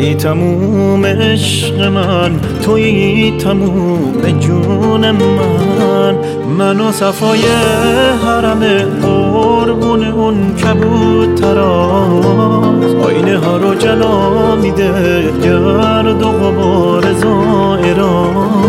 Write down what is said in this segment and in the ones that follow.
ای تموم عشق من، تویی تموم جون من و صفای حرم قربون اون کبوتراست. آینه ها رو جلا میده گرد و غبار زائرا.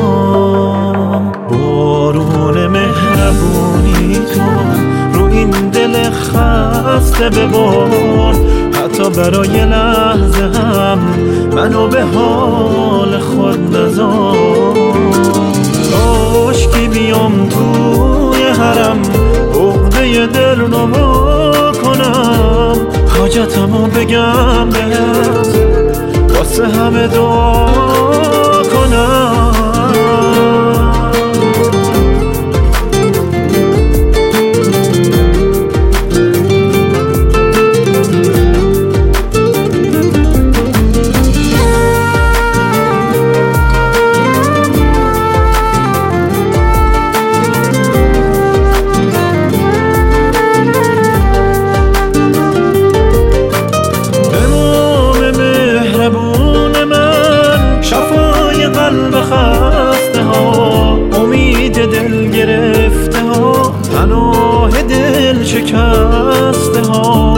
بارون مهربونی تو رو این دل خسته ببار، حتی برای لحظه هم منو به حال خود نذار. کاشکی بیام توی حرم عقده دل رو کنم، حاجتمو بگم بهت واسه همه دعا کنم. قلب خسته ها، امید دل گرفته ها، پناه دل شکسته ها.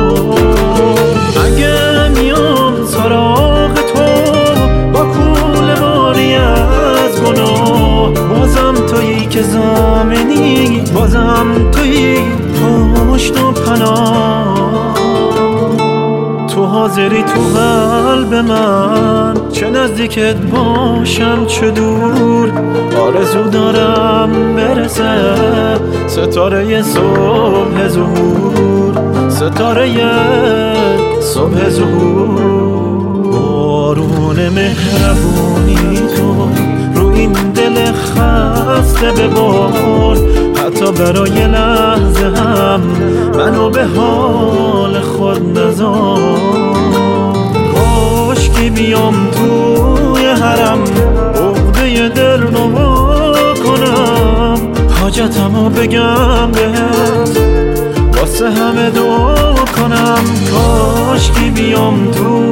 اگه میام سراغ تو با کوله باری از گناه، بازم تویی که ضامنی، بازم تویی پشت و پناه. تو حاضری تو قلب من، چه نزدیکت باشم چه دور. آرزو دارم برسه ستاره صبح ظهور، ستاره صبح ظهور. بارون مهربونی تو رو این دل خسته ببار، حتی برای لحظه هم منو به حال خود نذار. کاشکی بیام توی حرم عقده دل رو کنم، حاجتمو بگم بهت واسه همه دعا کنم. کاشکی بیام توی